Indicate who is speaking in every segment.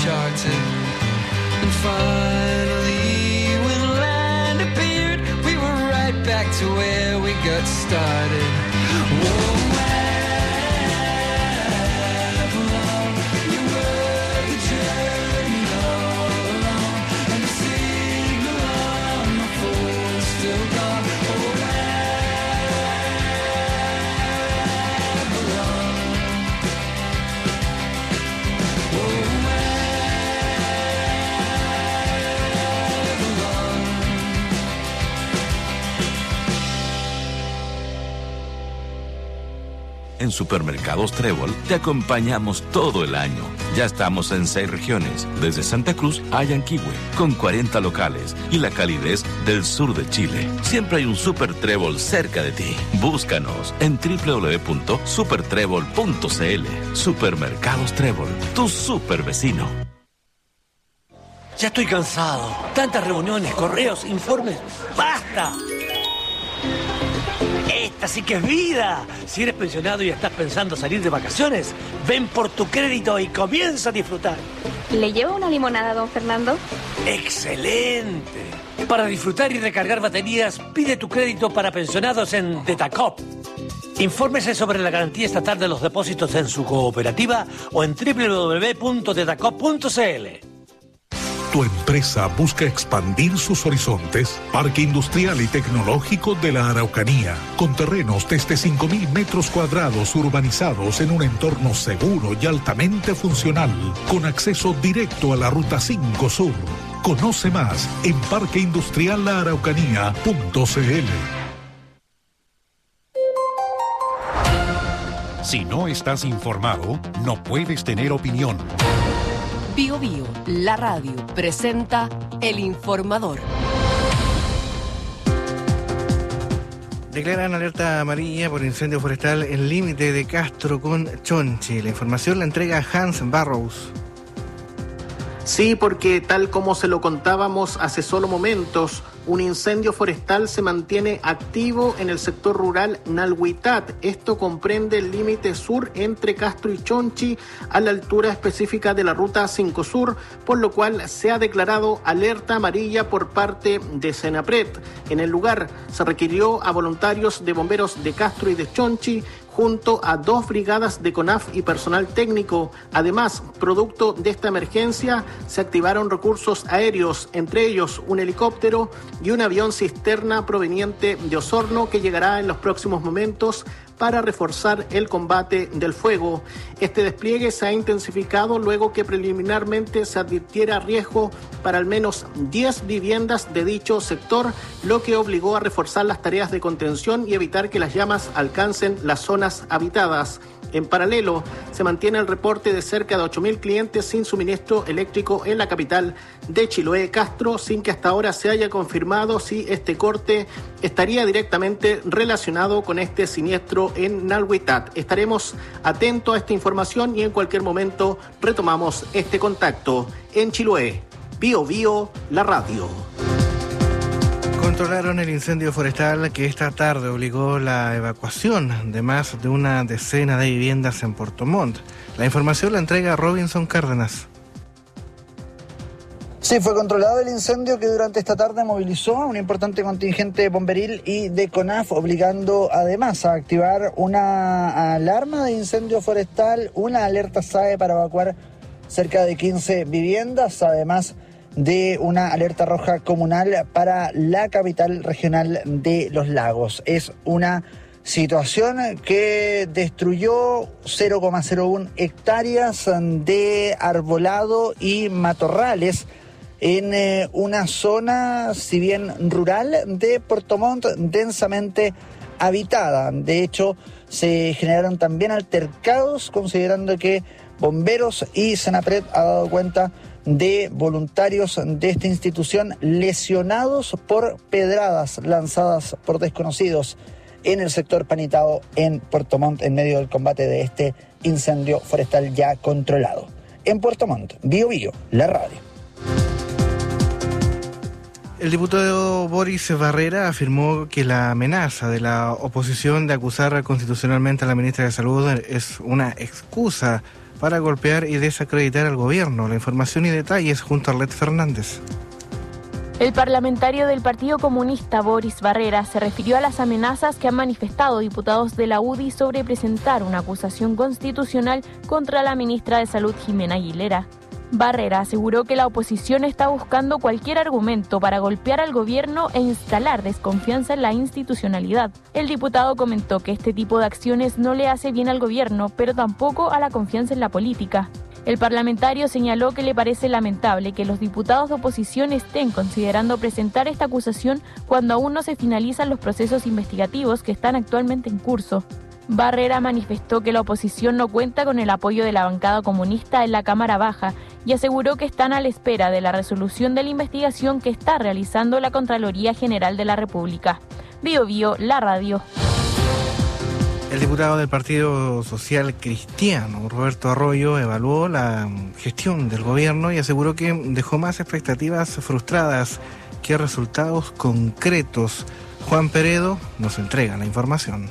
Speaker 1: charted. And finally, when land appeared, we were right back to where we got started. Whoa, Avalon, you were the journey all along, and the signal on my phone's still gone. Oh, Avalon. Oh,
Speaker 2: En Supermercados Trébol te acompañamos todo el año. Ya estamos en 6 regiones, desde Santa Cruz a Yanquihue, con 40 locales y la calidez del sur de Chile. Siempre hay un Super Trébol cerca de ti. Búscanos en www.supertrébol.cl. Supermercados Trébol, tu super vecino.
Speaker 3: Ya estoy cansado. Tantas reuniones, correos, informes. ¡Basta! Esta sí que es vida. Si eres pensionado y estás pensando salir de vacaciones, ven por tu crédito y comienza a disfrutar.
Speaker 4: ¿Le llevo una limonada, don Fernando?
Speaker 3: ¡Excelente! Para disfrutar y recargar baterías, pide tu crédito para pensionados en Detacop. Infórmese sobre la garantía estatal de los depósitos en su cooperativa o en www.detacop.cl.
Speaker 5: Tu empresa busca expandir sus horizontes. Parque Industrial y Tecnológico de la Araucanía, con terrenos desde 5.000 metros cuadrados urbanizados en un entorno seguro y altamente funcional, con acceso directo a la Ruta 5 Sur. Conoce más en parqueindustrialaraucanía.cl.
Speaker 6: Si no estás informado, no puedes tener opinión.
Speaker 7: Bio Bio, la radio, presenta El Informador.
Speaker 8: Declaran alerta amarilla por incendio forestal en límite de Castro con Chonchi. La información la entrega Hans Barrows.
Speaker 9: Sí, porque tal como se lo contábamos hace solo momentos, un incendio forestal se mantiene activo en el sector rural Nalhuitat. Esto comprende el límite sur entre Castro y Chonchi a la altura específica de la Ruta 5 Sur, por lo cual se ha declarado alerta amarilla por parte de Senapred. En el lugar se requirió a voluntarios de bomberos de Castro y de Chonchi, junto a 2 brigadas de CONAF y personal técnico. Además, producto de esta emergencia, se activaron recursos aéreos, entre ellos un helicóptero y un avión cisterna proveniente de Osorno, que llegará en los próximos momentos para reforzar el combate del fuego. Este despliegue se ha intensificado luego que preliminarmente se advirtiera riesgo para al menos 10 viviendas de dicho sector, lo que obligó a reforzar las tareas de contención y evitar que las llamas alcancen las zonas habitadas. En paralelo, se mantiene el reporte de cerca de 8.000 clientes sin suministro eléctrico en la capital de Chiloé, Castro, sin que hasta ahora se haya confirmado si este corte estaría directamente relacionado con este siniestro en Nalhuitat. Estaremos atentos a esta información y en cualquier momento retomamos este contacto. En Chiloé, Bio Bio, la radio.
Speaker 8: Controlaron el incendio forestal que esta tarde obligó la evacuación de más de una decena de viviendas en Puerto Montt. La información la entrega Robinson Cárdenas.
Speaker 10: Sí, fue controlado el incendio que durante esta tarde movilizó a un importante contingente bomberil y de CONAF, obligando además a activar una alarma de incendio forestal, una alerta SAE para evacuar cerca de 15 viviendas, además de una alerta roja comunal para la capital regional de Los Lagos. Es una situación que destruyó 0,01 hectáreas de arbolado y matorrales en una zona, si bien rural, de Puerto Montt, densamente habitada. De hecho, se generaron también altercados, considerando que bomberos y Senapred ha dado cuenta de voluntarios de esta institución lesionados por pedradas lanzadas por desconocidos en el sector Panitao en Puerto Montt, en medio del combate de este incendio forestal ya controlado. En Puerto Montt, Bio Bio, la radio.
Speaker 8: El diputado Boris Barrera afirmó que la amenaza de la oposición de acusar constitucionalmente a la ministra de Salud es una excusa para golpear y desacreditar al gobierno. La información y detalles junto a Arlet Fernández.
Speaker 11: El parlamentario del Partido Comunista, Boris Barrera, se refirió a las amenazas que han manifestado diputados de la UDI sobre presentar una acusación constitucional contra la ministra de Salud, Jimena Aguilera. Barrera aseguró que la oposición está buscando cualquier argumento para golpear al gobierno e instalar desconfianza en la institucionalidad. El diputado comentó que este tipo de acciones no le hace bien al gobierno, pero tampoco a la confianza en la política. El parlamentario señaló que le parece lamentable que los diputados de oposición estén considerando presentar esta acusación cuando aún no se finalizan los procesos investigativos que están actualmente en curso. Barrera manifestó que la oposición no cuenta con el apoyo de la bancada comunista en la Cámara Baja y aseguró que están a la espera de la resolución de la investigación que está realizando la Contraloría General de la República. Bío Bío, la radio.
Speaker 8: El diputado del Partido Social Cristiano, Roberto Arroyo, evaluó la gestión del gobierno y aseguró que dejó más expectativas frustradas que resultados concretos. Juan Peredo nos entrega la información.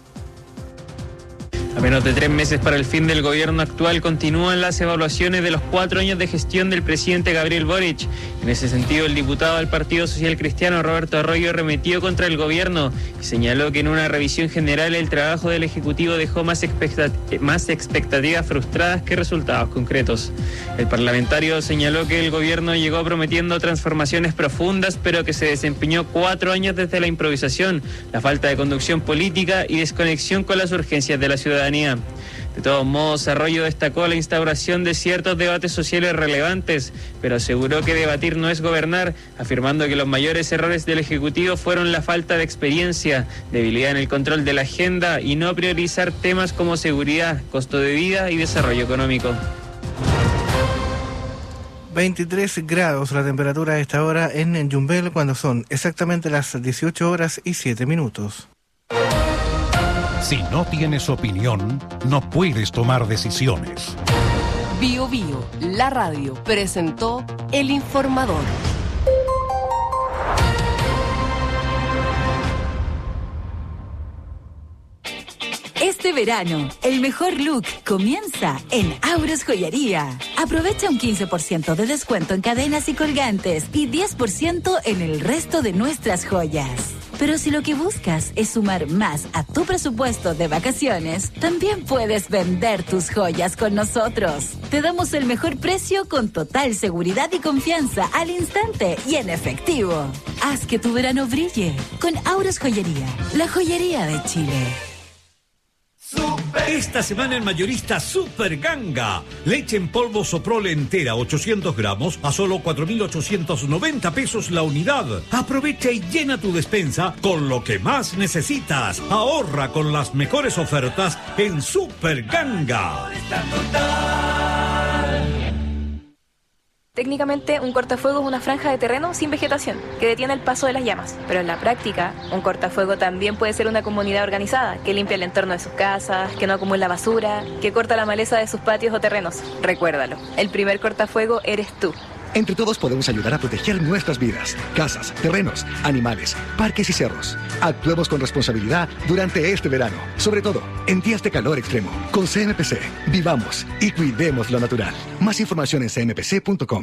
Speaker 12: A menos de 3 meses para el fin del gobierno actual, continúan las evaluaciones de los 4 años de gestión del presidente Gabriel Boric. En ese sentido, el diputado del Partido Social Cristiano, Roberto Arroyo, arremetió contra el gobierno y señaló que en una revisión general el trabajo del Ejecutivo dejó más expectativas frustradas que resultados concretos. El parlamentario señaló que el gobierno llegó prometiendo transformaciones profundas, pero que se desempeñó 4 años desde la improvisación, la falta de conducción política y desconexión con las urgencias de la ciudadanía. De todos modos, Arroyo destacó la instauración de ciertos debates sociales relevantes, pero aseguró que debatir no es gobernar, afirmando que los mayores errores del Ejecutivo fueron la falta de experiencia, debilidad en el control de la agenda y no priorizar temas como seguridad, costo de vida y desarrollo económico.
Speaker 8: 23 grados la temperatura a esta hora en Yumbel cuando son exactamente las 18 horas y 7 minutos.
Speaker 6: Si no tienes opinión, no puedes tomar decisiones.
Speaker 7: Bío Bío, la radio, presentó El Informador.
Speaker 13: Este verano, el mejor look comienza en Auros Joyería. Aprovecha un 15% de descuento en cadenas y colgantes y 10% en el resto de nuestras joyas. Pero si lo que buscas es sumar más a tu presupuesto de vacaciones, también puedes vender tus joyas con nosotros. Te damos el mejor precio con total seguridad y confianza al instante y en efectivo. Haz que tu verano brille con Auros Joyería, la joyería de Chile.
Speaker 14: Esta semana en Mayorista Super Ganga. Leche en polvo Soprole entera 800 gramos a solo 4.890 pesos la unidad. Aprovecha y llena tu despensa con lo que más necesitas. Ahorra con las mejores ofertas en Super Ganga.
Speaker 4: Técnicamente, un cortafuego es una franja de terreno sin vegetación, que detiene el paso de las llamas. Pero en la práctica, un cortafuego también puede ser una comunidad organizada, que limpia el entorno de sus casas, que no acumula basura, que corta la maleza de sus patios o terrenos. Recuérdalo, el primer cortafuego eres tú.
Speaker 15: Entre todos podemos ayudar a proteger nuestras vidas, casas, terrenos, animales, parques y cerros. Actuemos con responsabilidad durante este verano, sobre todo en días de calor extremo. Con CMPC, vivamos y cuidemos lo natural. Más información en cmpc.com.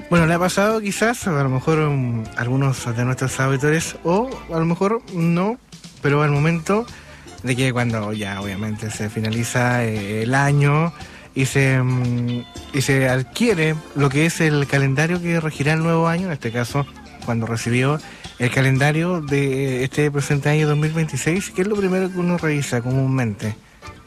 Speaker 8: Bueno, le ha pasado quizás, a lo mejor algunos de nuestros auditores, o a lo mejor no, pero al momento de que cuando ya obviamente se finaliza el año y se adquiere lo que es el calendario que regirá el nuevo año, en este caso cuando recibió el calendario de este presente año 2026, ¿qué es lo primero que uno revisa comúnmente?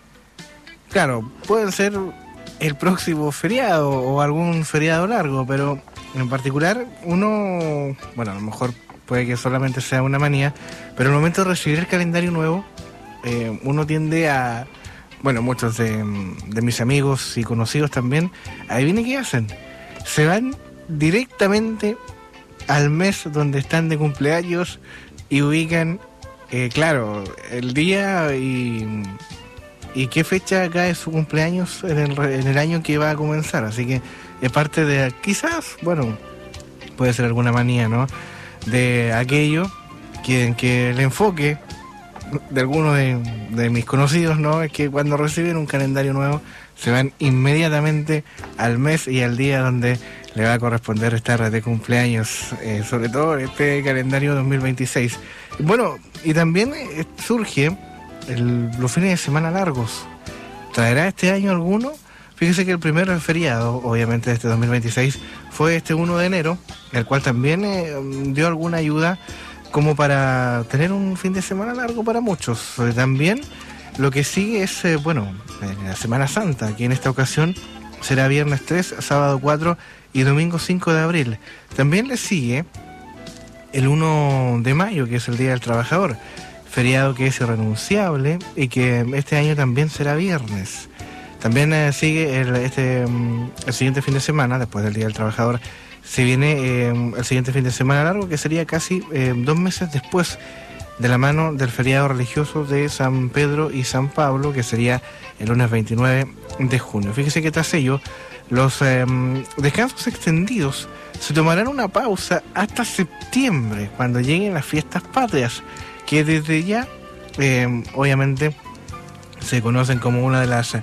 Speaker 8: Claro, puede ser el próximo feriado o algún feriado largo, pero en particular uno, bueno, a lo mejor puede que solamente sea una manía, pero al momento de recibir el calendario nuevo, uno tiende a, bueno, muchos de mis amigos y conocidos también, adivinen qué hacen, se van directamente al mes donde están de cumpleaños y ubican, claro, el día y qué fecha cae su cumpleaños en el año que va a comenzar. Así que es parte de, quizás, bueno, puede ser alguna manía, ¿no?, de aquello que el enfoque de algunos de mis conocidos, ¿no?, es que cuando reciben un calendario nuevo se van inmediatamente al mes y al día donde le va a corresponder estar de cumpleaños, sobre todo este calendario 2026. Bueno, y también surge los fines de semana largos. ¿Traerá este año alguno? Fíjese que el primer feriado, obviamente de este 2026, fue este 1 de enero, el cual también dio alguna ayuda como para tener un fin de semana largo para muchos. También lo que sigue es, la Semana Santa, que en esta ocasión será viernes 3, sábado 4 y domingo 5 de abril. También le sigue el 1 de mayo, que es el Día del Trabajador, feriado que es irrenunciable y que este año también será viernes. También sigue el siguiente fin de semana, después del Día del Trabajador, se viene el siguiente fin de semana largo, que sería casi 2 meses después, de la mano del feriado religioso de San Pedro y San Pablo, que sería el lunes 29 de junio. Fíjese que tras ello, los descansos extendidos se tomarán una pausa hasta septiembre, cuando lleguen las fiestas patrias, que desde ya, obviamente, se conocen como una de las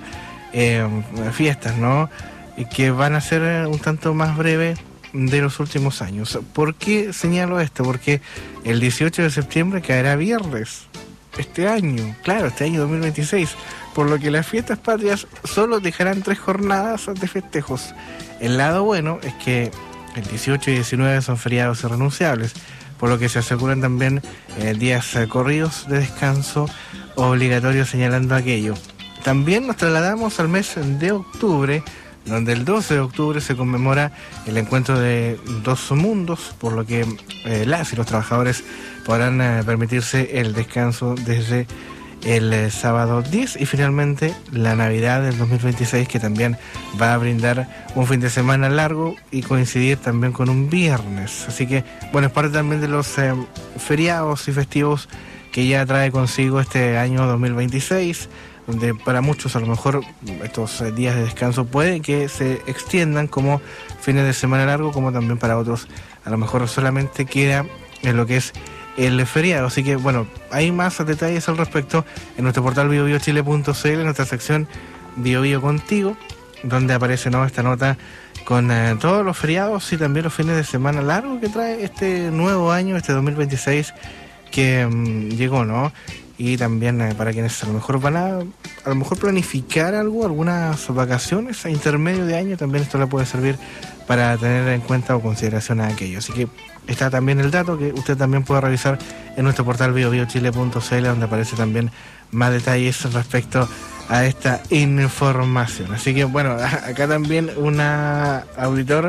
Speaker 8: fiestas, ¿no?, que van a ser un tanto más breves de los últimos años. ¿Por qué señalo esto? Porque el 18 de septiembre caerá viernes este año, claro, este año 2026, por lo que las fiestas patrias solo dejarán 3 jornadas de festejos. El lado bueno es que el 18 y 19 son feriados irrenunciables, por lo que se aseguran también días corridos de descanso obligatorios, señalando aquello. También nos trasladamos al mes de octubre, donde el 12 de octubre se conmemora el encuentro de 2 mundos, por lo que las y los trabajadores podrán permitirse el descanso desde el sábado 10 y finalmente la Navidad del 2026, que también va a brindar un fin de semana largo y coincidir también con un viernes. Así que, bueno, es parte también de los feriados y festivos que ya trae consigo este año 2026, donde para muchos a lo mejor estos días de descanso pueden que se extiendan como fines de semana largo, como también para otros a lo mejor solamente queda en lo que es el feriado. Así que bueno, hay más detalles al respecto en nuestro portal biobiochile.cl, en nuestra sección Bio Bio Contigo, donde aparece, ¿no?, esta nota con todos los feriados y también los fines de semana largos que trae este nuevo año, este 2026 que llegó, ¿no? Y también para quienes a lo mejor van a lo mejor planificar algo, algunas vacaciones a intermedio de año, también esto le puede servir para tener en cuenta o consideración a aquello. Así que está también el dato que usted también puede revisar en nuestro portal biobiochile.cl, donde aparece también más detalles respecto a esta información. Así que bueno, acá también una auditor,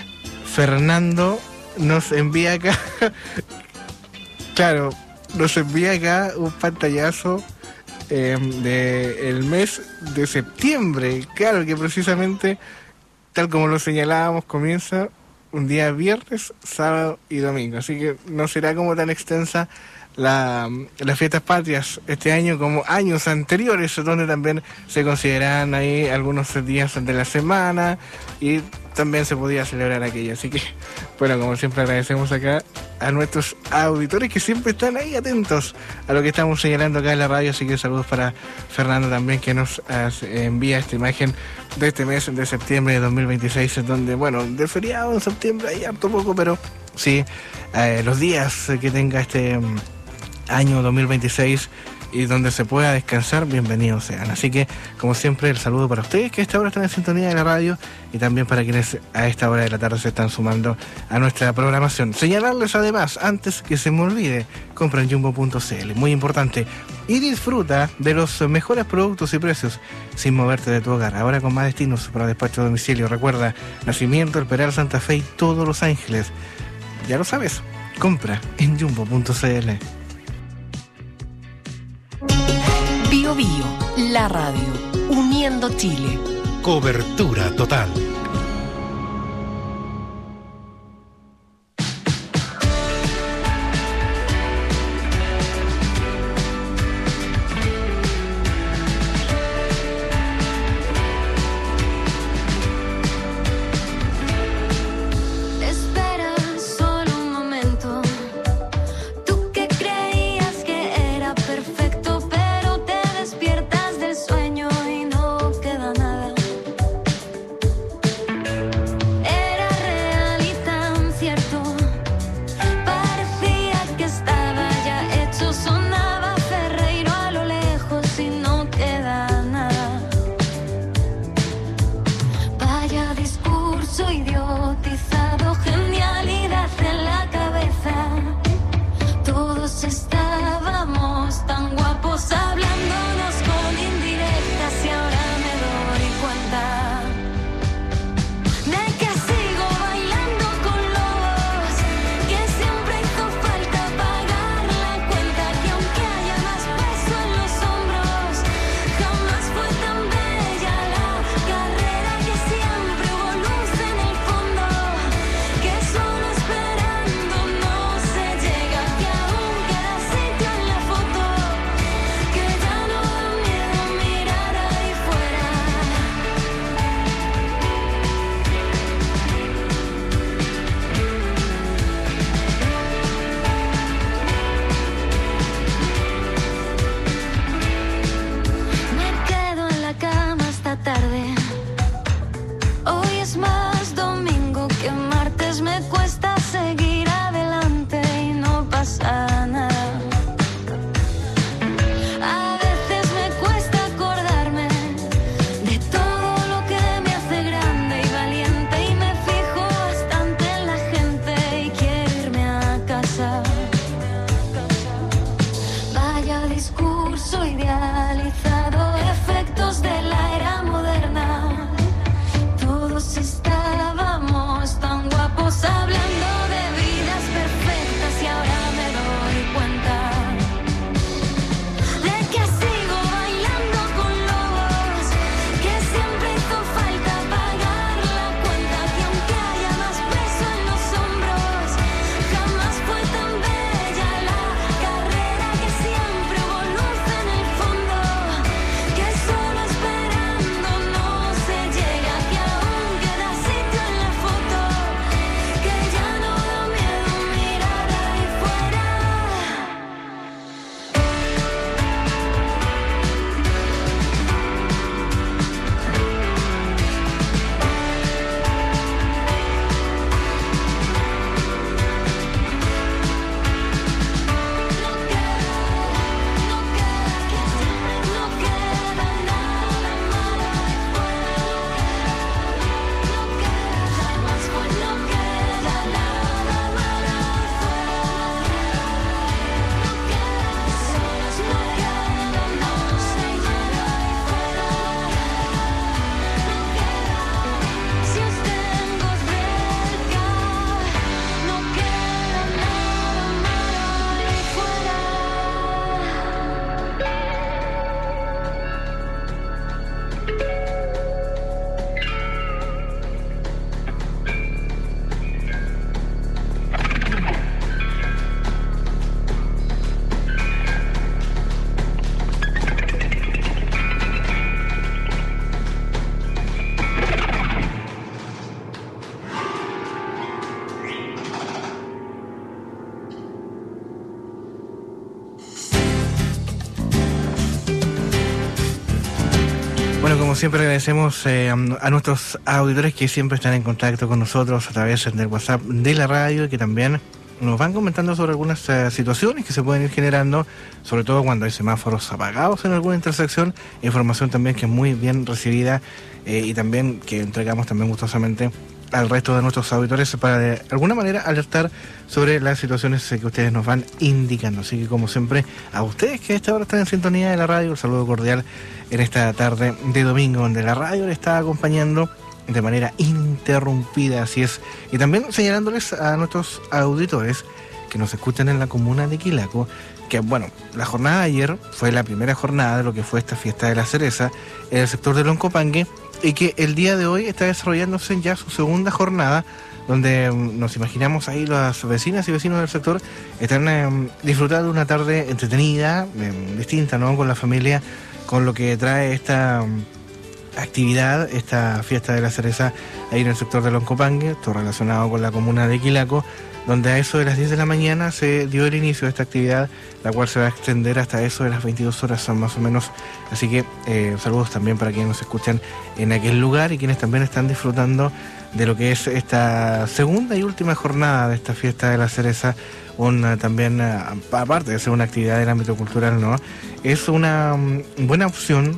Speaker 8: Fernando, nos envía acá claro, nos envía acá un pantallazo del mes de septiembre. Claro que precisamente, tal como lo señalábamos, comienza un día viernes, sábado y domingo. Así que no será como tan extensa las fiestas patrias este año como años anteriores, donde también se consideran ahí algunos días de la semana y también se podía celebrar aquello. Así que, bueno, como siempre agradecemos acá a nuestros auditores que siempre están ahí atentos a lo que estamos señalando acá en la radio. Así que saludos para Fernando también, que nos envía esta imagen de este mes de septiembre de 2026, donde, bueno, del feriado en septiembre hay harto poco, pero sí, los días que tenga este año 2026 y donde se pueda descansar, bienvenidos sean. Así que, como siempre, el saludo para ustedes que a esta hora están en sintonía de la radio y también para quienes a esta hora de la tarde se están sumando a nuestra programación. Señalarles además, antes que se me olvide, compra en jumbo.cl, muy importante, y disfruta de los mejores productos y precios sin moverte de tu hogar. Ahora con más destinos para despacho a domicilio. Recuerda, Nacimiento, El Peral, Santa Fe y todos Los Ángeles. Ya lo sabes, compra en jumbo.cl.
Speaker 7: Bio Bio, la radio, uniendo Chile.
Speaker 6: Cobertura total.
Speaker 1: Despiertas del sueño y no queda nada.
Speaker 8: como siempre agradecemos a nuestros auditores que siempre están en contacto con nosotros a través del WhatsApp de la radio y que también nos van comentando sobre algunas situaciones que se pueden ir generando, sobre todo cuando hay semáforos apagados en alguna intersección, información también que es muy bien recibida y también que entregamos también gustosamente al resto de nuestros auditores para de alguna manera alertar sobre las situaciones que ustedes nos van indicando. Así que como siempre, a ustedes que a esta hora están en sintonía de la radio, un saludo cordial en esta tarde de domingo, donde la radio le está acompañando de manera ininterrumpida, así es. Y también señalándoles a nuestros auditores que nos escuchan en la comuna de Quilaco, que bueno, la jornada de ayer fue la primera jornada de lo que fue esta fiesta de la cereza en el sector de Loncopangue, y que el día de hoy está desarrollándose ya su segunda jornada, donde nos imaginamos ahí las vecinas y vecinos del sector están disfrutando de una tarde entretenida, distinta, ¿no? Con la familia, con lo que trae esta actividad, esta fiesta de la cereza ahí en el sector de Loncopangue, todo relacionado con la comuna de Quilaco, donde a eso de las 10 de la mañana se dio el inicio de esta actividad, la cual se va a extender hasta eso de las 22 horas más o menos. Así que saludos también para quienes nos escuchan en aquel lugar y quienes también están disfrutando de lo que es esta segunda y última jornada de esta fiesta de la cereza. También, aparte de ser una actividad del ámbito cultural, ¿no? Es una buena opción,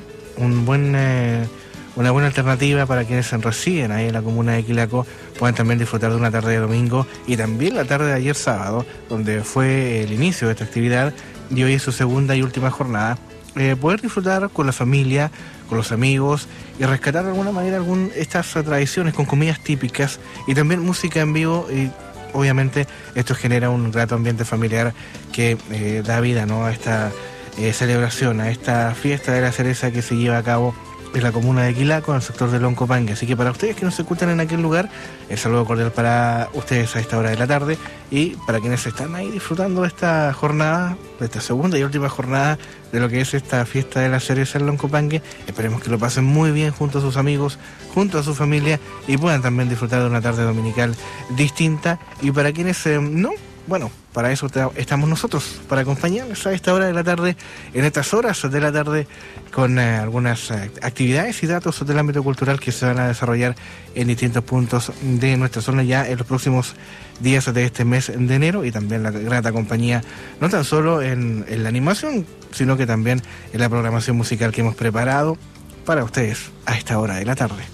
Speaker 8: una buena alternativa para quienes residen ahí en la comuna de Quilaco, puedan también disfrutar de una tarde de domingo y también la tarde de ayer sábado, donde fue el inicio de esta actividad y hoy es su segunda y última jornada. Poder disfrutar con la familia, con los amigos y rescatar de alguna manera estas tradiciones con comidas típicas y también música en vivo, y obviamente esto genera un grato ambiente familiar que da vida, ¿no?, a esta celebración, a esta fiesta de la cereza que se lleva a cabo en la comuna de Quilaco, en el sector de Loncopangue. Así que para ustedes que nos escuchan en aquel lugar, el saludo cordial para ustedes a esta hora de la tarde, y para quienes están ahí disfrutando de esta jornada, de esta segunda y última jornada de lo que es esta fiesta de la cereza en Loncopangue. Esperemos que lo pasen muy bien junto a sus amigos, junto a su familia, y puedan también disfrutar de una tarde dominical distinta. Y para quienes no, bueno, para eso estamos nosotros, para acompañarles a esta hora de la tarde, en estas horas de la tarde, con algunas actividades y datos del ámbito cultural que se van a desarrollar en distintos puntos de nuestra zona ya en los próximos días de este mes de enero, y también la grata compañía, no tan solo en la animación, sino que también en la programación musical que hemos preparado para ustedes a esta hora de la tarde.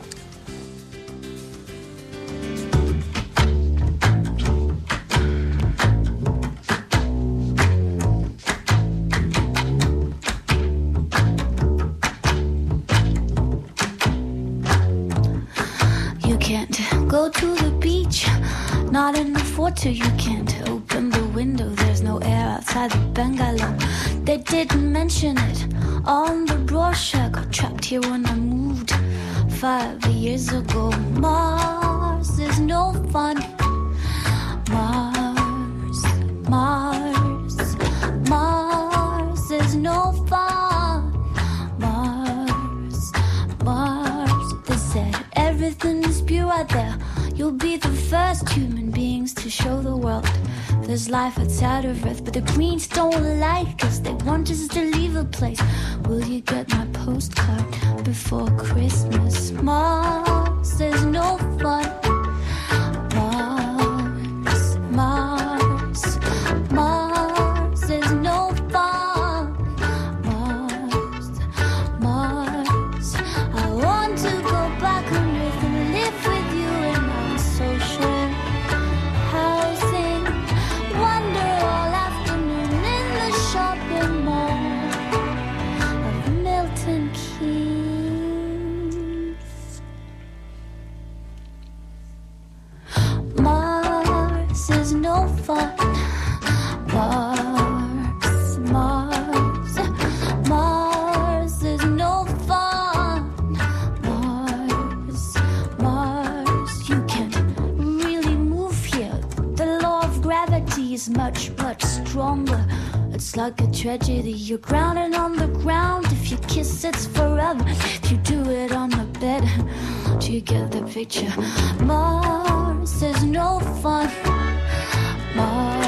Speaker 16: Go to the beach, not enough water, you can't open the window, there's no air outside the bungalow. They didn't mention it on the brochure. Got trapped here when I moved 5 years ago. Mars is no fun. Mars is no fun. Mars, they said everything is pure out there. You'll be the first human beings to show the world there's life outside of Earth. But the Greens don't like us, they want us to leave the place. Will you get my postcard before Christmas? Mars is no fun. Mars is no fun. Mars, I want to go back on Earth and live with you in our social housing. Wander all afternoon in the shopping mall of Milton Keynes. Mars is no fun. Mars is no fun. Mars, you can't really move here. The law of gravity is much, much stronger. It's like a tragedy, you're grounded on the ground. If you kiss, it's forever. If you do it on the bed, do you get the picture? Mars is no fun. Mars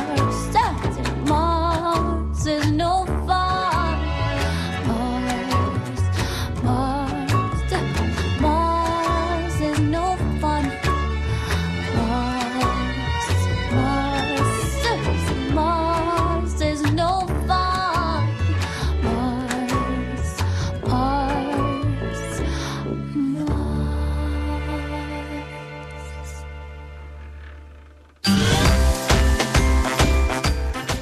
Speaker 16: is no fun.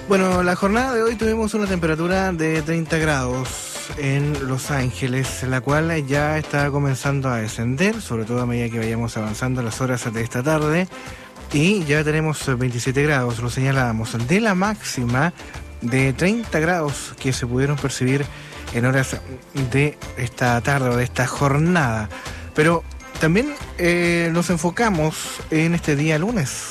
Speaker 8: Bueno, la jornada de hoy tuvimos una temperatura de 30 grados en Los Ángeles, la cual ya está comenzando a descender, sobre todo a medida que vayamos avanzando las horas de esta tarde, y ya tenemos 27 grados, lo señalábamos, de la máxima de 30 grados que se pudieron percibir en horas de esta tarde o de esta jornada. Pero también nos enfocamos en este día lunes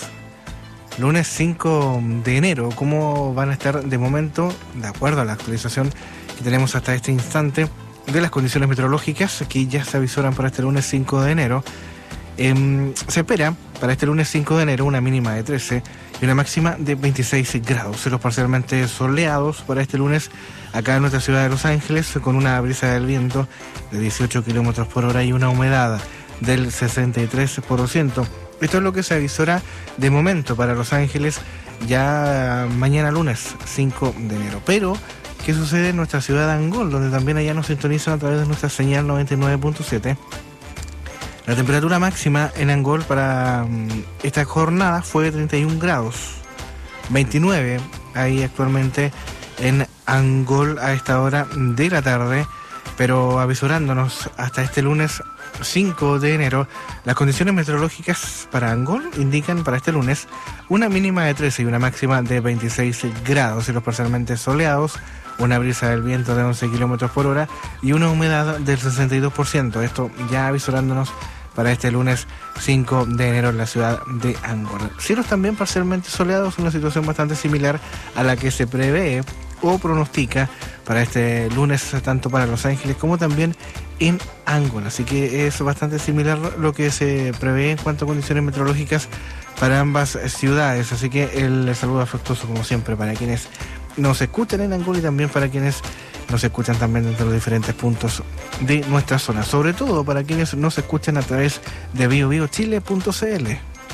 Speaker 8: 5 de enero, cómo van a estar de momento, de acuerdo a la actualización que tenemos hasta este instante, de las condiciones meteorológicas que ya se avisoran para este lunes 5 de enero. Se espera para este lunes 5 de enero una mínima de 13 y una máxima de 26 grados. Cielos parcialmente soleados para este lunes acá en nuestra ciudad de Los Ángeles, con una brisa del viento de 18 kilómetros por hora y una humedad del 63%. Esto es lo que se avisora de momento para Los Ángeles ya mañana lunes 5 de enero. Pero, ¿qué sucede en nuestra ciudad de Angol, donde también allá nos sintonizan a través de nuestra señal 99.7? La temperatura máxima en Angol para esta jornada fue de 31 grados, 29 ahí actualmente en Angol a esta hora de la tarde, pero avisorándonos hasta este lunes 5 de enero, las condiciones meteorológicas para Angol indican para este lunes una mínima de 13 y una máxima de 26 grados, cielos parcialmente soleados, una brisa del viento de 11 kilómetros por hora y una humedad del 62%. Esto ya avisorándonos para este lunes 5 de enero en la ciudad de Angol. Cielos también parcialmente soleados, una situación bastante similar a la que se prevé o pronostica para este lunes, tanto para Los Ángeles como también en Angol. Así que es bastante similar lo que se prevé en cuanto a condiciones meteorológicas para ambas ciudades. Así que el saludo afectuoso, como siempre, para quienes nos escuchan en Angol y también para quienes nos escuchan también desde los diferentes puntos de nuestra zona. Sobre todo para quienes nos escuchan a través de biobiochile.cl.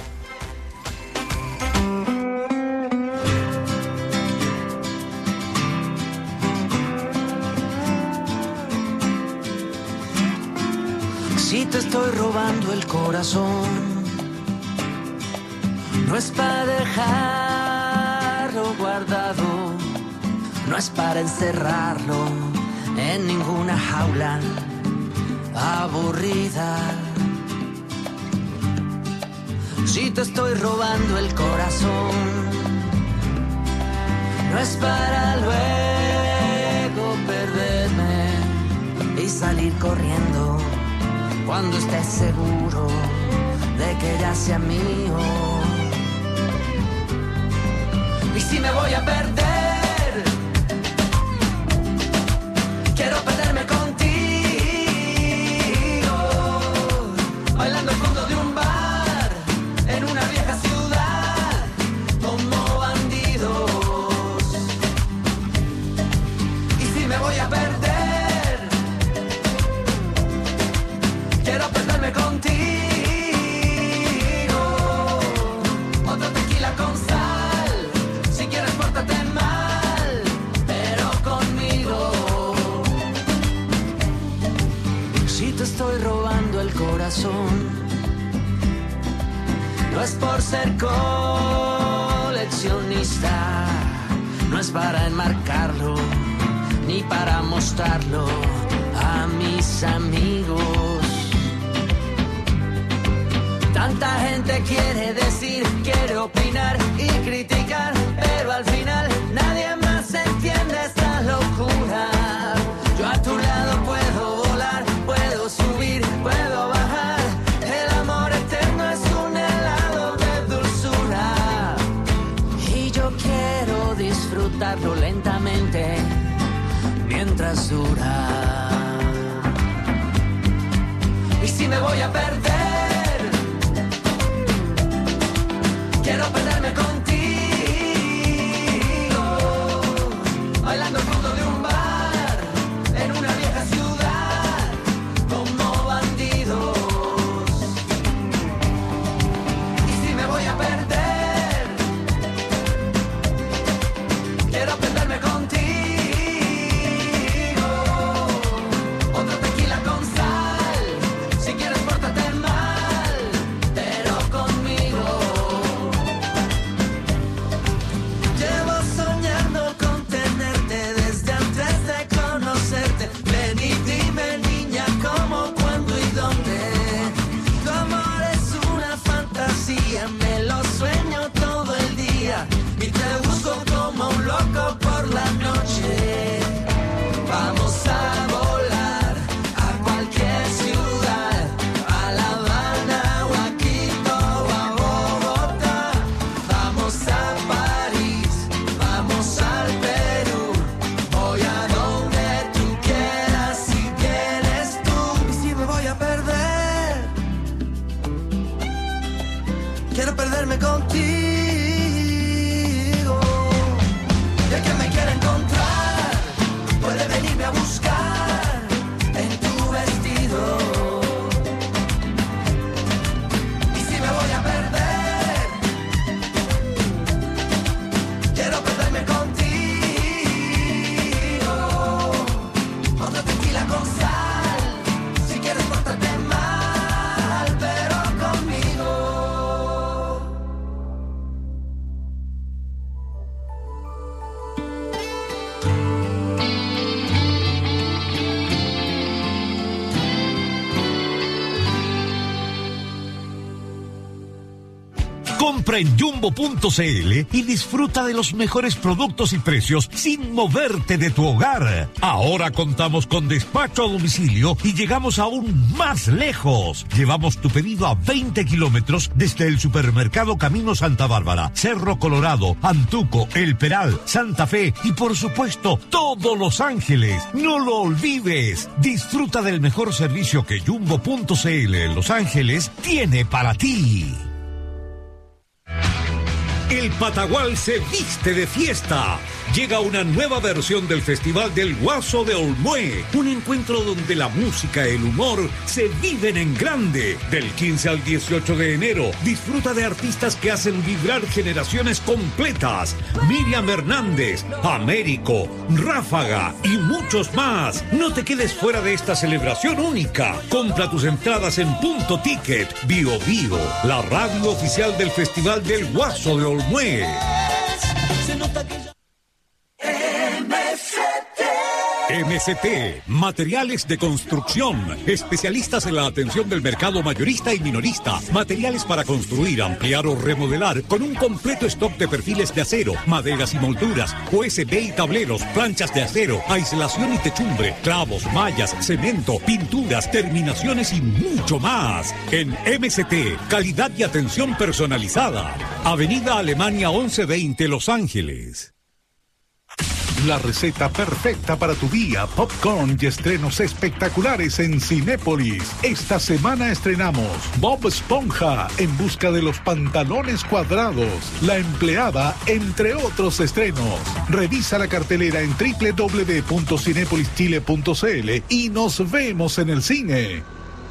Speaker 1: Si te estoy robando el corazón, no es para dejarlo guardado, no es para encerrarlo en ninguna jaula aburrida. Si te estoy robando el corazón, no es para luego perderme y salir corriendo cuando estés seguro de que ya sea mío. Y si me voy a perder, quiero perderme contigo, bailando al fondo de un bar, en una vieja ciudad, como bandidos. Y si me voy a perder, quiero perderme contigo, otro tequila con sal, si quieres pórtate mal, pero conmigo. Si te estoy robando el corazón, no es por ser coleccionista, no es para enmarcarlo, ni para mostrarlo a mis amigos. Tanta gente quiere decir, quiere opinar y criticar, pero al final nadie más entiende esta locura. Yo a tu lado puedo volar, puedo subir, puedo bajar. El amor eterno es un helado de dulzura y yo quiero disfrutarlo lentamente mientras dura. Y si me voy a perder, quiero perderme contigo, bailando al fondo de un bar, en una vieja ciudad, como bandidos. Y si me voy a perder, quiero perderme contigo, quiero perderme contigo. Y el que me quiera encontrar puede venirme a buscar en tu vestido. Y si me voy a perder, quiero perderme contigo. Otra tequila con sal, si quieres portarte mal, pero conmigo.
Speaker 14: Compra en Jumbo.cl y disfruta de los mejores productos y precios sin moverte de tu hogar. Ahora contamos con despacho a domicilio y llegamos aún más lejos. Llevamos tu pedido a 20 kilómetros desde el supermercado Camino Santa Bárbara, Cerro Colorado, Antuco, El Peral, Santa Fe y por supuesto todo Los Ángeles. No lo olvides. Disfruta del mejor servicio que Jumbo.cl en Los Ángeles tiene para ti. El Patagual se viste de fiesta. Llega una nueva versión del Festival del Guaso de Olmué. Un encuentro donde la música y el humor se viven en grande. Del 15 al 18 de enero, disfruta de artistas que hacen vibrar generaciones completas. Miriam Hernández, Américo, Ráfaga y muchos más. No te quedes fuera de esta celebración única. Compra tus entradas en Punto Ticket. Bio Bio, la radio oficial del Festival del Guaso de Olmué. MCT, materiales de construcción, especialistas en la atención del mercado mayorista y minorista, materiales para construir, ampliar o remodelar, con un completo stock de perfiles de acero, maderas y molduras, USB y tableros, planchas de acero, aislación y techumbre, clavos, mallas, cemento, pinturas, terminaciones y mucho más. En MCT, calidad y atención personalizada. Avenida Alemania 1120, Los Ángeles.
Speaker 5: La receta perfecta para tu día, popcorn y estrenos espectaculares en Cinépolis. Esta semana estrenamos Bob Esponja, En busca de los pantalones cuadrados, La empleada, entre otros estrenos. Revisa la cartelera en www.cinepolischile.cl y nos vemos en el cine.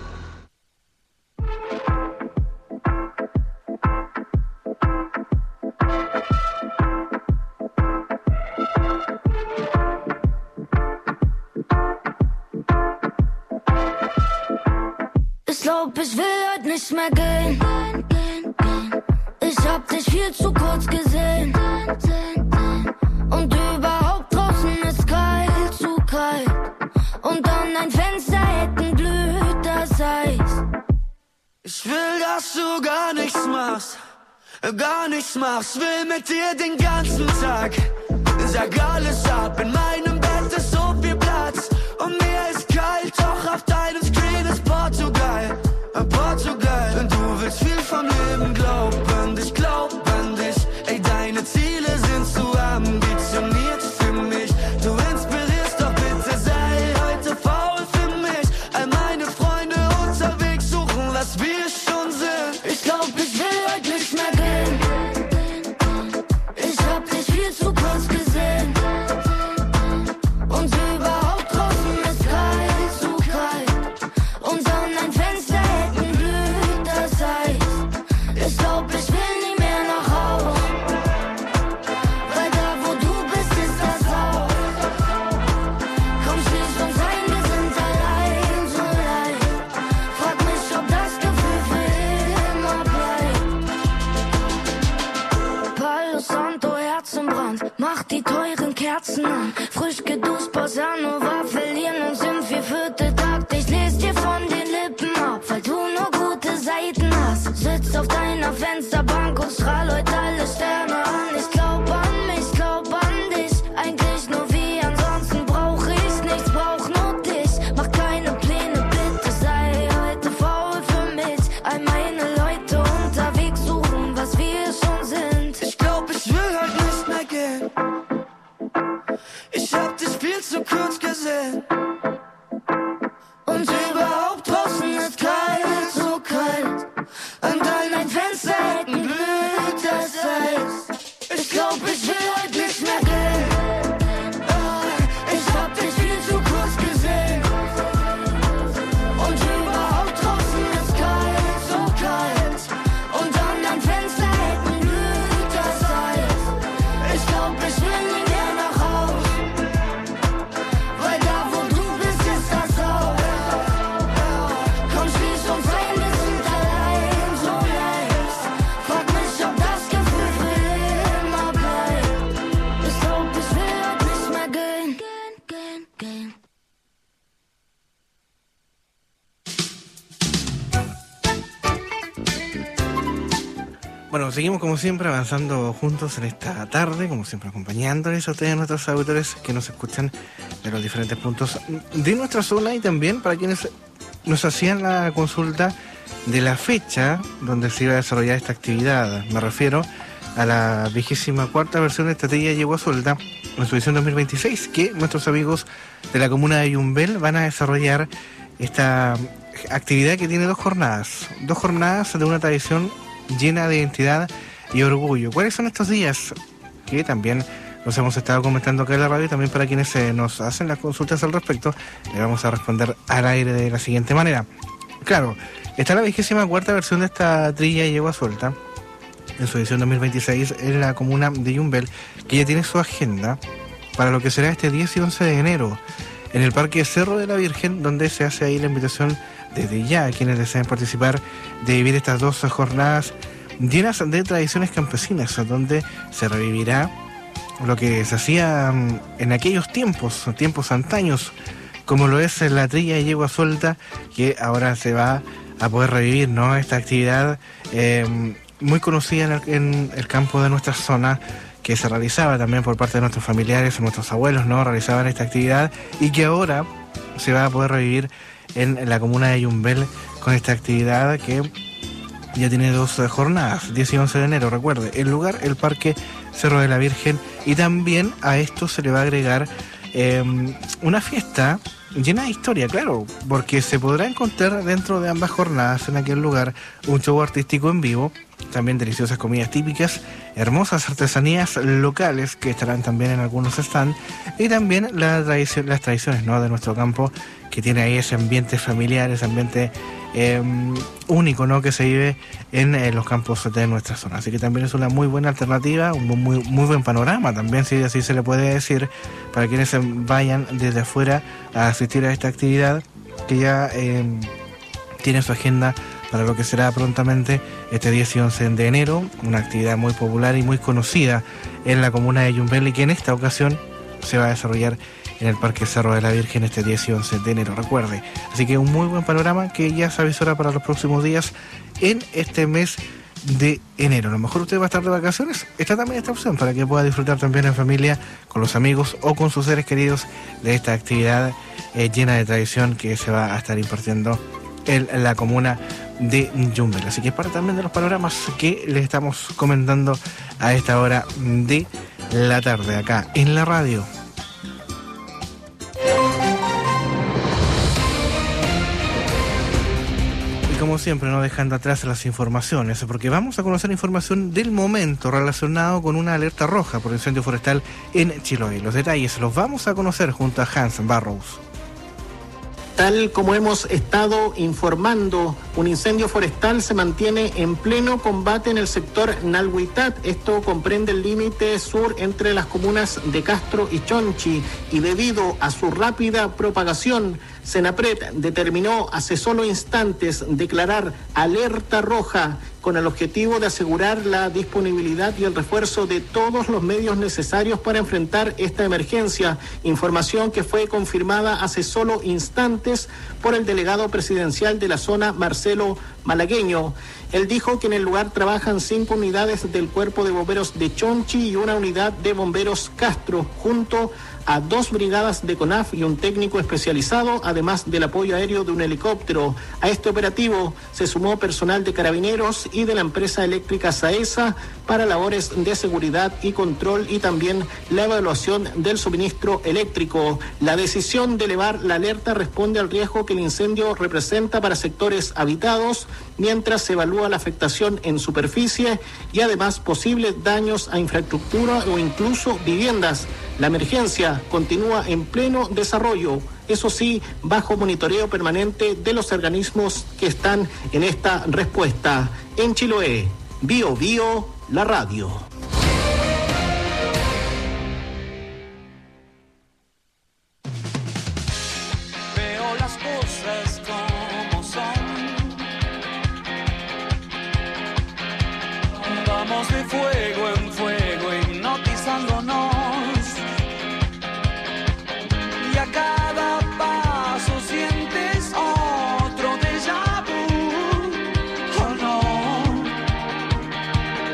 Speaker 16: Ich will heute nicht mehr gehen. Ich hab dich viel zu kurz gesehen. Und überhaupt draußen ist kalt, zu kalt. Und an dein Fenster hätten glüht das Eis.
Speaker 1: Ich will, dass du gar nichts machst. Gar nichts machst. Will mit dir den ganzen Tag. Sag alles ab. In meinem Bett ist so viel Platz. Und mir ist kalt, doch auf deinem Screen ist Portugal. Portugal. Du willst viel vom Leben, glaub an dich, glaub an dich. Ey, deine Ziele sind zu ambitioniert für mich. Du inspirierst, doch bitte sei heute faul für mich. All meine Freunde unterwegs suchen, was wir schon sind.
Speaker 16: Ich glaub, ich will heute nicht mehr gehen. Ich hab dich viel zu kurz gesehen. Und überhaupt draußen ist kalt, zu kalt. Und an dein Fenster ich glaub, ich will nie mehr nach Haus. Weil da, wo du bist, ist das Haus. Komm, schließ uns ein, wir sind allein, so leicht. Frag mich, ob das Gefühl für immer bleibt. Palo Santo, Herzenbrand, mach die teuren Kerzen an. Frisch geduscht, Bossa Nova, verlieren uns im 4/4 Takt. Ich les dir von den Lippen ab, weil du nur gute Seiten hast. Sitz auf deiner Fensterbank und strahl heute alle Sterne an. Ich glaub an mich, glaub an dich. Eigentlich nur wie, ansonsten brauch ich nichts, brauch nur dich. Mach keine Pläne, bitte sei heute faul für mich. All meine Leute unterwegs suchen, was wir schon sind.
Speaker 1: Ich glaub, ich will heute nicht mehr gehen. Ich hab dich viel zu kurz gesehen.
Speaker 8: Bueno, seguimos como siempre avanzando juntos en esta tarde, como siempre acompañándoles a ustedes, nuestros auditores que nos escuchan de los diferentes puntos de nuestra zona y también para quienes nos hacían la consulta de la fecha donde se iba a desarrollar esta actividad. Me refiero a la 24ª versión de Estrategia Yegua Suelta en su edición 2026, que nuestros amigos de la comuna de Yumbel van a desarrollar esta actividad que tiene dos jornadas de una tradición llena de identidad y orgullo. ¿Cuáles son estos días? Que también los hemos estado comentando acá en la radio y también para quienes nos hacen las consultas al respecto, le vamos a responder al aire de la siguiente manera. Claro, está la 24ª versión de esta trilla Yegua Suelta en su edición 2026 en la comuna de Yumbel, que ya tiene su agenda para lo que será este 10 y 11 de enero en el Parque Cerro de la Virgen, donde se hace ahí la invitación desde ya a quienes deseen participar de vivir estas dos jornadas llenas de tradiciones campesinas, donde se revivirá lo que se hacía en aquellos tiempos antaños, como lo es la trilla de Yegua Suelta, que ahora se va a poder revivir, ¿no? Esta actividad muy conocida en el campo de nuestra zona, que se realizaba también por parte de nuestros familiares, nuestros abuelos, ¿no? Realizaban esta actividad y que ahora se va a poder revivir en la comuna de Yumbel con esta actividad que ya tiene dos jornadas, 10 y 11 de enero, recuerde, el lugar, el Parque Cerro de la Virgen, y también a esto se le va a agregar una fiesta llena de historia, claro, porque se podrá encontrar dentro de ambas jornadas en aquel lugar un show artístico en vivo, también deliciosas comidas típicas, hermosas artesanías locales que estarán también en algunos stands y también las tradiciones, ¿no? de nuestro campo, que tiene ahí ese ambiente familiar, ese ambiente único, ¿no? que se vive en los campos de nuestra zona. Así que también es una muy buena alternativa, un muy buen panorama también, si así se le puede decir, para quienes vayan desde afuera a asistir a esta actividad que ya tiene su agenda para lo que será prontamente este 10 y 11 de enero, una actividad muy popular y muy conocida en la comuna de Yumbel y que en esta ocasión se va a desarrollar en el Parque Cerro de la Virgen este 10 y 11 de enero, recuerde. Así que un muy buen panorama que ya se avisora para los próximos días en este mes de enero. A lo mejor usted va a estar de vacaciones, está también esta opción para que pueda disfrutar también en familia, con los amigos o con sus seres queridos de esta actividad llena de tradición que se va a estar impartiendo en la comuna de Yumbel. Así que es parte también de los panoramas que les estamos comentando a esta hora de la tarde acá en la radio. Y como siempre, no dejando atrás las informaciones, porque vamos a conocer información del momento relacionado con una alerta roja por incendio forestal en Chiloé. Los detalles los vamos a conocer junto a Hans Barrows.
Speaker 9: Tal como hemos estado informando, un incendio forestal se mantiene en pleno combate en el sector Nalhuitat. Esto comprende el límite sur entre las comunas de Castro y Chonchi, y debido a su rápida propagación, Senapred determinó hace solo instantes declarar alerta roja con el objetivo de asegurar la disponibilidad y el refuerzo de todos los medios necesarios para enfrentar esta emergencia, información que fue confirmada hace solo instantes por el delegado presidencial de la zona, Marcelo Malagueño. Él dijo que en el lugar trabajan 5 unidades del Cuerpo de Bomberos de Chonchi y una unidad de Bomberos Castro, junto a 2 brigadas de CONAF y un técnico especializado, además del apoyo aéreo de un helicóptero. A este operativo se sumó personal de Carabineros y de la empresa eléctrica SAESA para labores de seguridad y control y también la evaluación del suministro eléctrico. La decisión de elevar la alerta responde al riesgo que el incendio representa para sectores habitados, mientras se evalúa la afectación en superficie y además posibles daños a infraestructura o incluso viviendas. La emergencia continúa en pleno desarrollo, eso sí, bajo monitoreo permanente de los organismos que están en esta respuesta. En Chiloé, Bio Bio, la radio.
Speaker 1: Veo las cosas como son. Vamos de fuego en fuego, hipnotizándonos. Y a cada paso sientes otro déjà vu, oh no.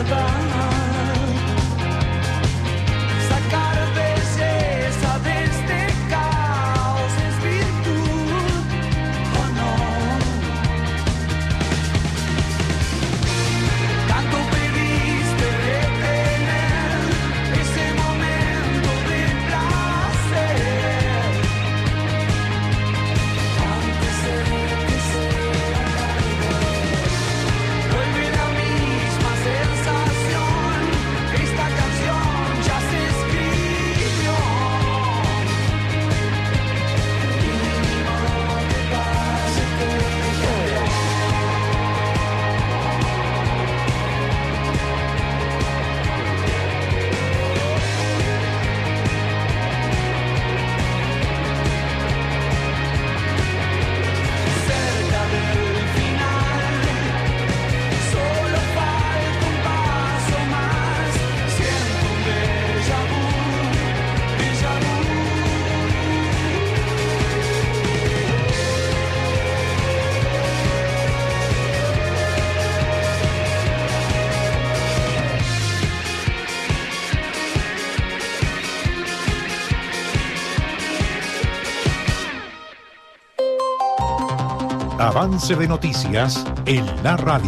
Speaker 6: Avance de noticias en la radio.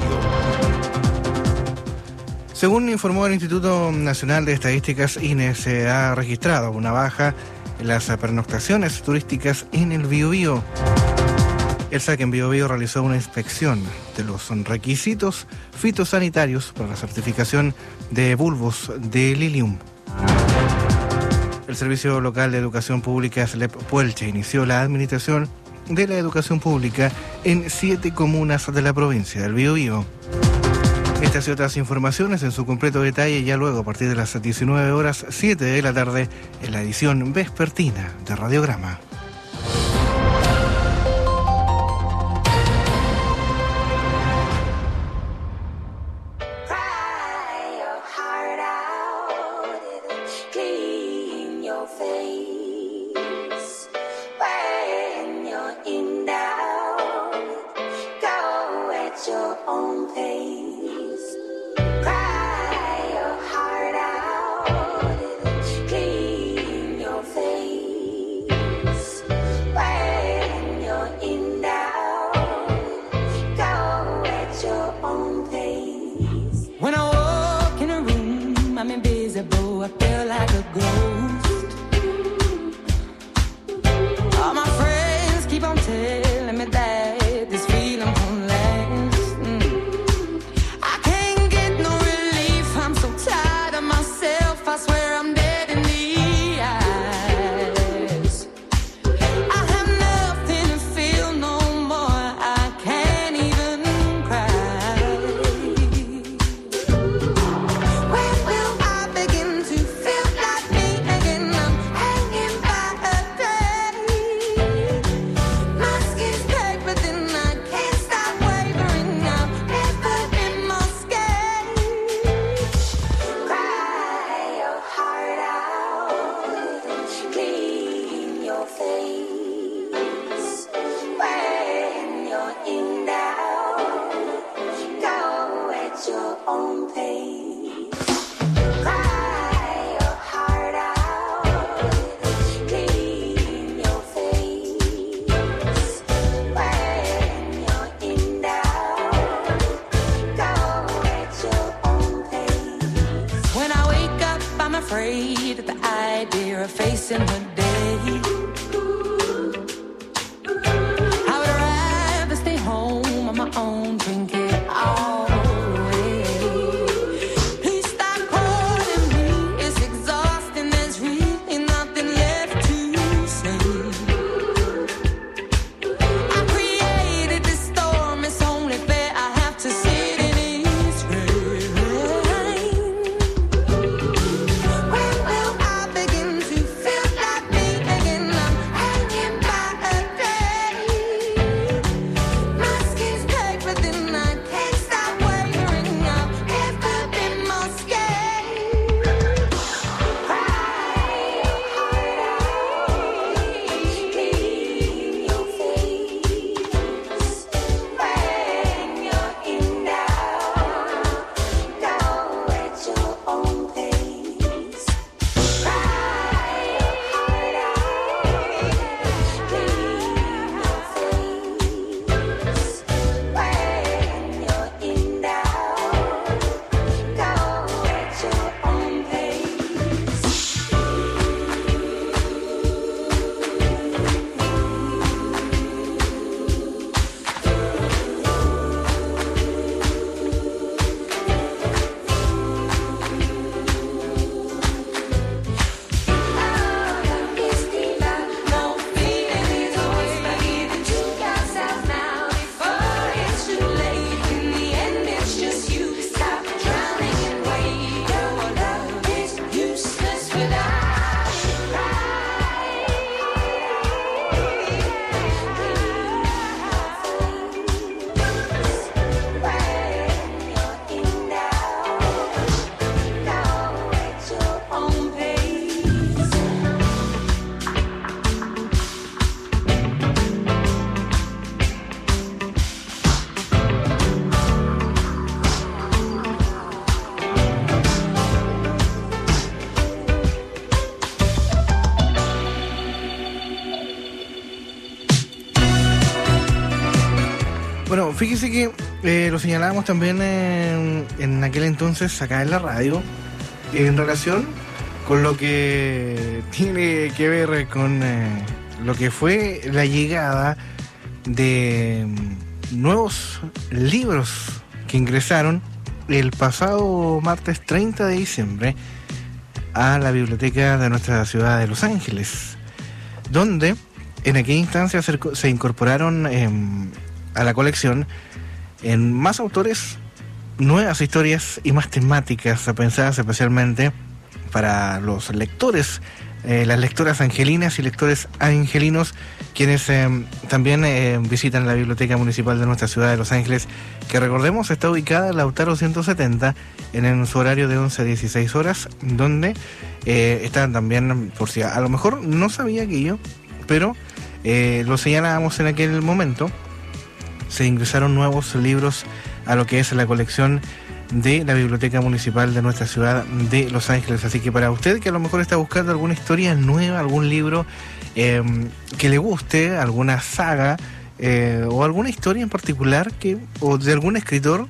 Speaker 8: Según informó el Instituto Nacional de Estadísticas, INE, se ha registrado una baja en las pernoctaciones turísticas en el Biobío. El SAC en Biobío realizó una inspección de los requisitos fitosanitarios para la certificación de bulbos de Lilium. El Servicio Local de Educación Pública SLEP Puelche inició la administración de la educación pública en 7 comunas de la provincia del Biobío. Estas y otras informaciones en su completo detalle ya luego a partir de las 19:07 de la tarde en la edición vespertina de Radiograma. Bueno, fíjese que lo señalábamos también en aquel entonces acá en la radio, en relación con lo que tiene que ver con lo que fue la llegada de nuevos libros que ingresaron el pasado martes 30 de diciembre a la biblioteca de nuestra ciudad de Los Ángeles, donde en aquella instancia se incorporaron a la colección en más autores, nuevas historias y más temáticas pensadas especialmente para los lectores, las lectoras angelinas y lectores angelinos, quienes también visitan la Biblioteca Municipal de nuestra ciudad de Los Ángeles, que recordemos está ubicada en Lautaro 170 en su horario de 11 a 16 horas, donde están también, por si a lo mejor no sabía aquello, pero lo señalábamos en aquel momento, se ingresaron nuevos libros a lo que es la colección de la Biblioteca Municipal de nuestra ciudad de Los Ángeles. Así que para usted que a lo mejor está buscando alguna historia nueva, algún libro que le guste, alguna saga o alguna historia en particular o de algún escritor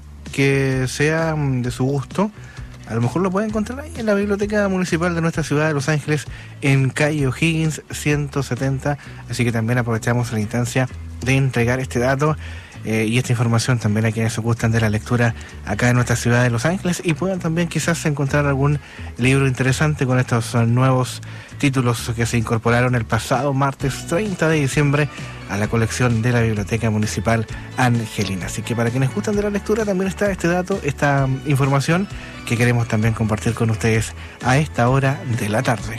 Speaker 8: que sea de su gusto, a lo mejor lo puede encontrar ahí en la Biblioteca Municipal de nuestra ciudad de Los Ángeles, en calle O'Higgins 170. Así que también aprovechamos la instancia de entregar este dato y esta información también a quienes se gustan de la lectura acá en nuestra ciudad de Los Ángeles y puedan también quizás encontrar algún libro interesante con estos nuevos títulos que se incorporaron el pasado martes 30 de diciembre a la colección de la Biblioteca Municipal Angelina. Así que para quienes gustan de la lectura también está este dato, esta información que queremos también compartir con ustedes a esta hora de la tarde.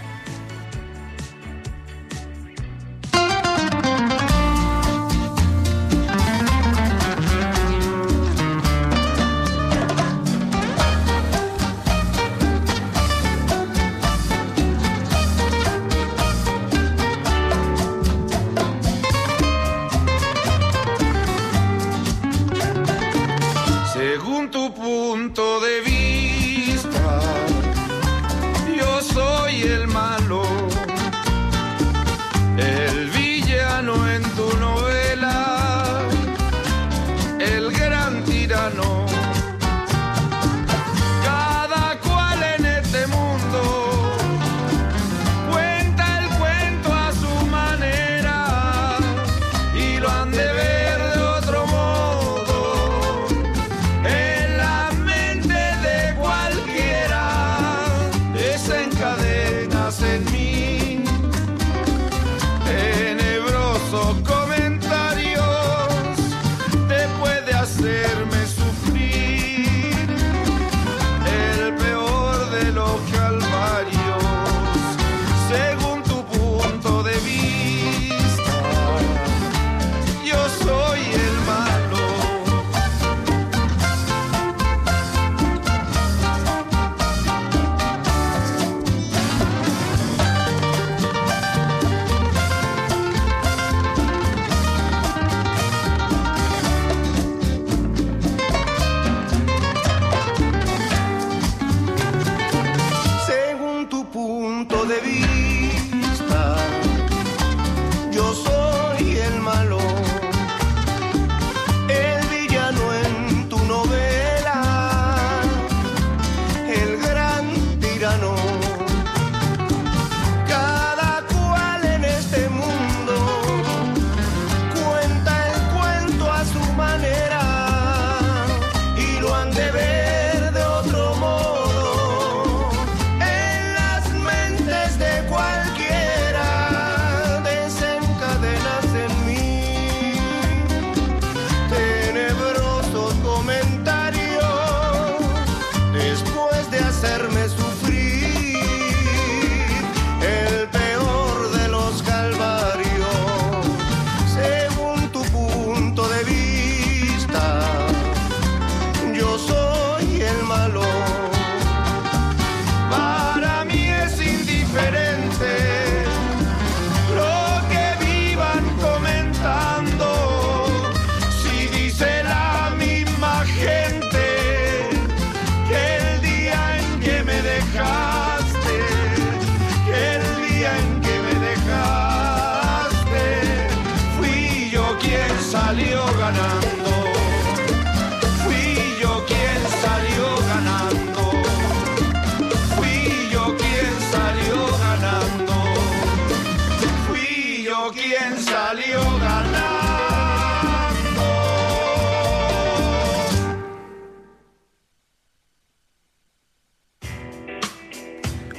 Speaker 17: punto de vista, yo soy el más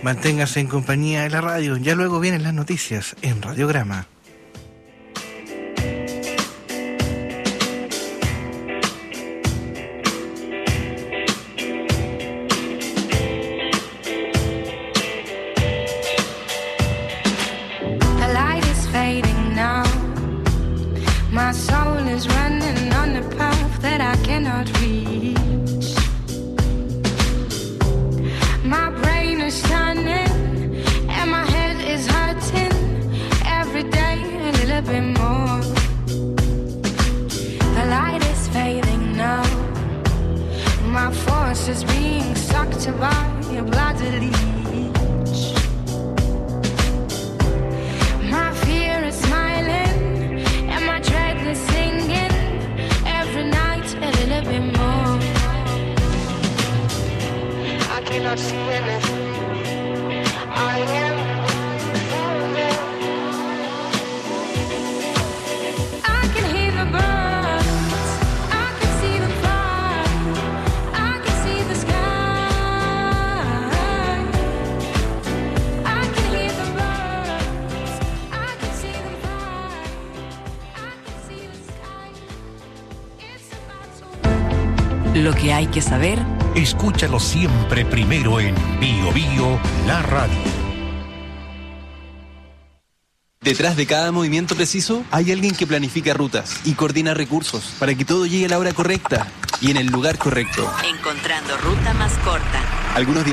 Speaker 8: Manténgase en compañía de la radio. Ya luego vienen las noticias en Radiograma.
Speaker 17: My soul is running on a path that I cannot reach. My brain is turning and my head is hurting. Every day a little bit more. The light is fading now. My force is being sucked by a bloody leech. My fear is smiling. Singing every night a little bit more. I cannot see anything. I am falling. I can hear the birds. I can see them fly. I can see the sky. I can hear the birds. I can see them fly.
Speaker 13: Lo que hay que saber.
Speaker 6: Escúchalo siempre primero en Bio Bio, la radio.
Speaker 18: Detrás de cada movimiento preciso hay alguien que planifica rutas y coordina recursos para que todo llegue a la hora correcta y en el lugar correcto.
Speaker 13: Encontrando ruta más corta.
Speaker 18: Algunos